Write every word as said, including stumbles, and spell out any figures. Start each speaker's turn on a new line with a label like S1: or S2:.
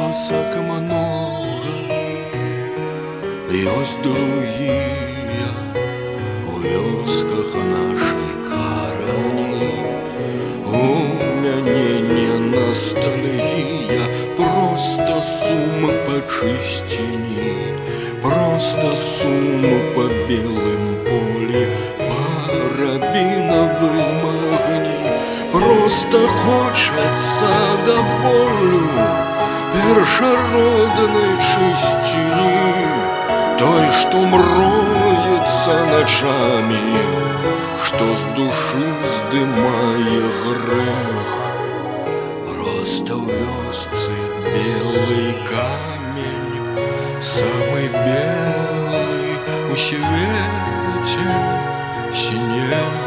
S1: вёсак многа, ёсць другія у вёсках нашай карані. У мяне не ностальгія, просто сум па чысціні, просто сум па белым полі, па рабінавым агні. Просто хочацца да болю першароднай чысціні, той, што мроецца начамі, што з душы здымае грэх. Просто ў вёсцы белы камень, самы белы у свеце, сінее.